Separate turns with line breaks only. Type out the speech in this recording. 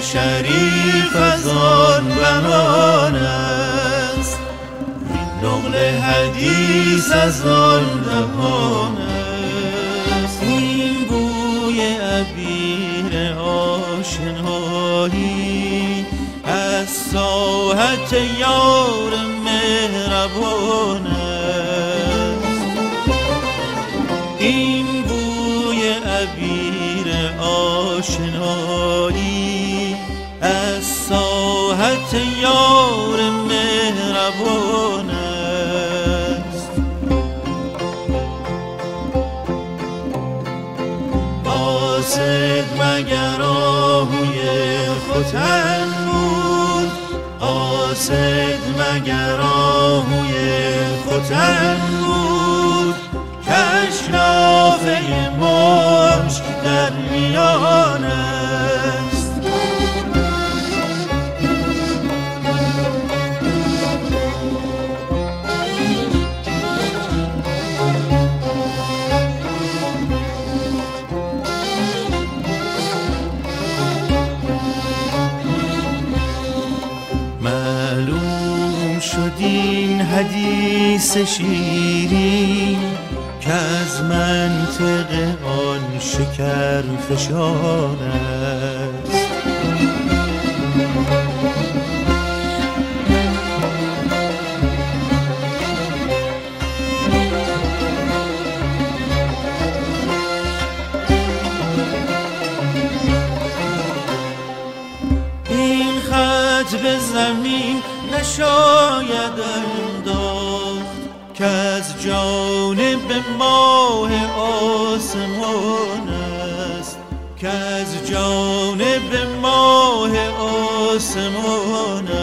شریف از آن بنان است، نقل حدیث از آن دهان است. این بوی عبیر آشنایی از ساحت یار مهربان است. این بوی عبیر آشنایی از ساحت یار مهربان است. قاصد مگر آهوی ختن بود، قاصد مگر آهوی ختن بود، کاشنافه مشک در میان است. معلوم شد این حدیث شیرین که از منطق آن شکر فشان است. این خط به زمین نشاید انداخت که از جانب ماه آسمان است، که از جانب ماه آسمان